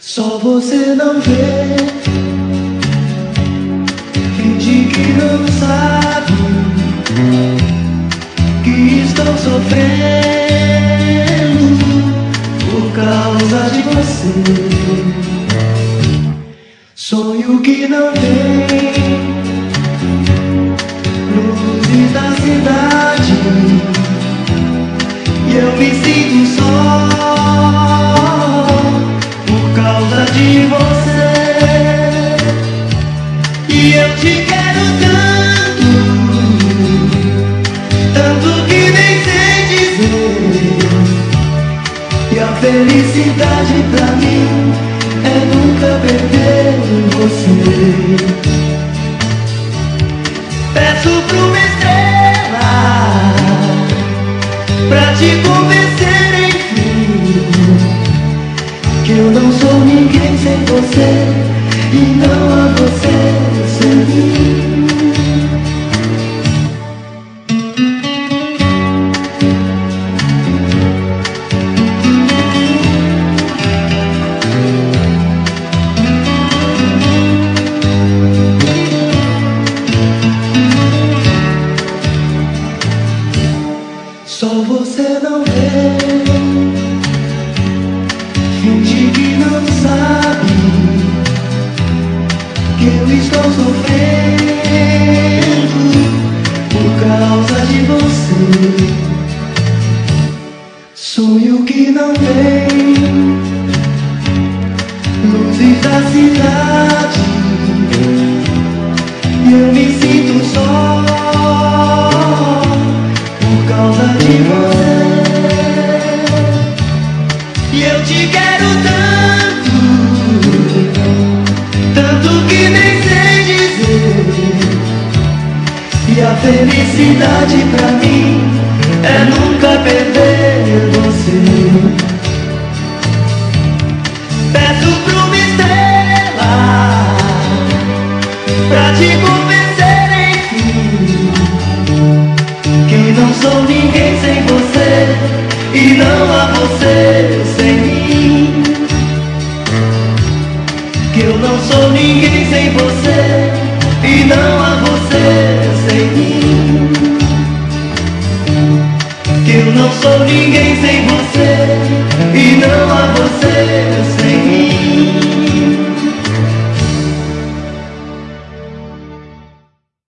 Só você não vê, finge que não sabe que estou sofrendo por causa de você. Sonho que não vem, luzes da cidade, e eu me sinto só por causa de você. E eu te quero tanto, tanto que nem sei dizer. E a felicidade pra mim é nunca perder você. Peço pra uma estrela pra te convencer, enfim, que eu não sou ninguém sem você e não há você sem mim. Só você não vê, finge que não sabe que eu estou sofrendo por causa de você. Sonho que não vem, luzes da cidade, e eu me sinto só por causa de você. E eu te quero tanto, tanto que nem sei dizer. E a felicidade pra mim é nunca perder você. Peço pra uma estrela pra te convencer, enfim, que não sou ninguém sem você e não há você sem mim. Que eu não sou ninguém sem você e não há você sem mim. Que eu não sou ninguém sem você.